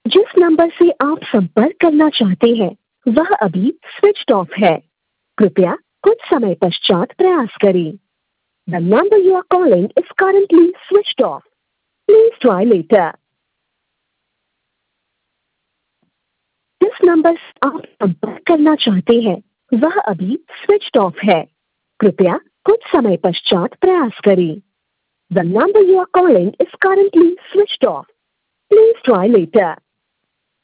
जिस नंबर से आप संपर्क करना चाहते हैं वह अभी स्विच ऑफ है। कृपया कुछ समय पश्चात प्रयास करें। The number you are calling is currently switched off. Please try later. जिस नंबर से आप संपर्क करना चाहते हैं वह अभी स्विच ऑफ है। कृपया कुछ समय पश्चात प्रयास करें। The number you are calling is currently switched off. Please try later.